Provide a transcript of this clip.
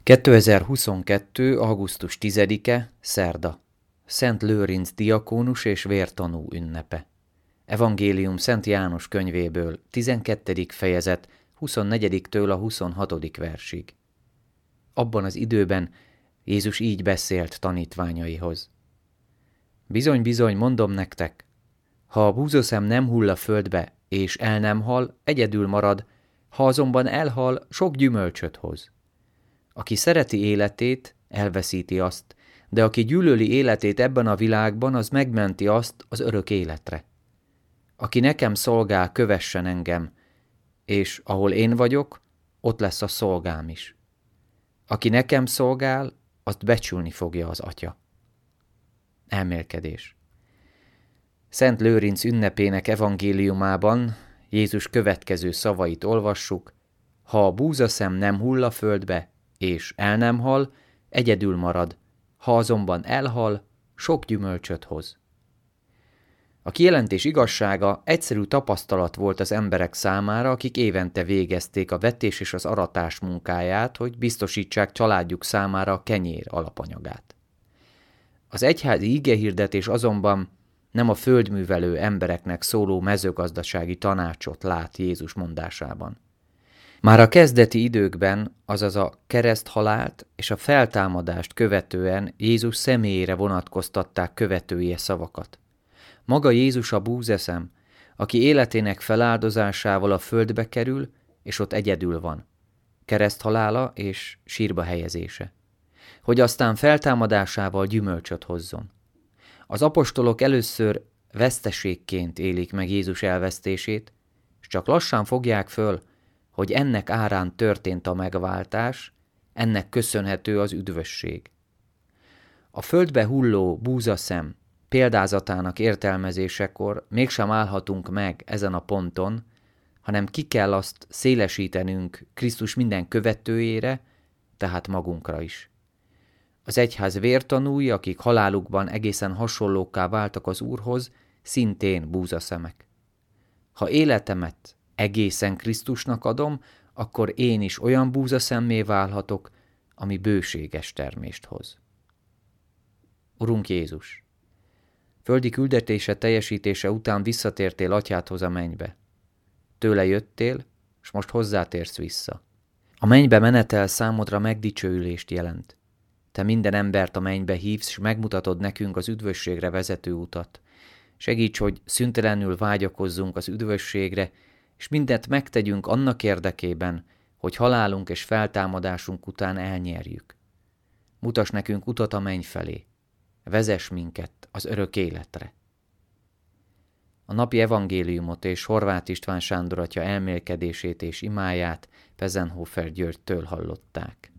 2022. augusztus 10-e, szerda. Szent Lőrinc diakónus és vértanú ünnepe. Evangélium Szent János könyvéből, 12. fejezet, 24-től a 26. versig. Abban az időben Jézus így beszélt tanítványaihoz. Bizony, mondom nektek, ha a búzaszem nem hull a földbe, és el nem hal, egyedül marad, ha azonban elhal, sok gyümölcsöt hoz. Aki szereti életét, elveszíti azt, de aki gyűlöli életét ebben a világban, az megmenti azt az örök életre. Aki nekem szolgál, kövessen engem, és ahol én vagyok, ott lesz a szolgám is. Aki nekem szolgál, azt becsülni fogja az Atya. Elmélkedés. Szent Lőrinc ünnepének evangéliumában Jézus következő szavait olvassuk: ha a búzaszem nem hull a földbe, és el nem hal, egyedül marad, ha azonban elhal, sok gyümölcsöt hoz. A kijelentés igazsága egyszerű tapasztalat volt az emberek számára, akik évente végezték a vetés és az aratás munkáját, hogy biztosítsák családjuk számára a kenyér alapanyagát. Az egyházi igehirdetés azonban nem a földművelő embereknek szóló mezőgazdasági tanácsot lát Jézus mondásában. Már a kezdeti időkben, azaz a kereszthalált és a feltámadást követően Jézus személyére vonatkoztatták követői szavakat. Maga Jézus a búzaszem, aki életének feláldozásával a földbe kerül, és ott egyedül van. Kereszthalála és sírba helyezése. Hogy aztán feltámadásával gyümölcsöt hozzon. Az apostolok először veszteségként élik meg Jézus elvesztését, és csak lassan fogják föl, hogy ennek árán történt a megváltás, ennek köszönhető az üdvösség. A földbe hulló búzaszem példázatának értelmezésekor mégsem állhatunk meg ezen a ponton, hanem ki kell azt szélesítenünk Krisztus minden követőjére, tehát magunkra is. Az egyház vértanúi, akik halálukban egészen hasonlókká váltak az Úrhoz, szintén búzaszemek. Ha életemet egészen Krisztusnak adom, akkor én is olyan búzaszemmé válhatok, ami bőséges termést hoz. Urunk Jézus, földi küldetése teljesítése után visszatértél Atyádhoz a mennybe. Tőle jöttél, és most hozzátérsz vissza. A mennybe menetel számodra megdicsőülést jelent. Te minden embert a mennybe hívsz, és megmutatod nekünk az üdvösségre vezető utat. Segíts, hogy szüntelenül vágyakozzunk az üdvösségre, és mindent megtegyünk annak érdekében, hogy halálunk és feltámadásunk után elnyerjük. Mutass nekünk utat a menny felé. Vezess minket az örök életre. A napi evangéliumot és Horváth István Sándor atya elmélkedését és imáját Pezenhofer Györgytől hallották.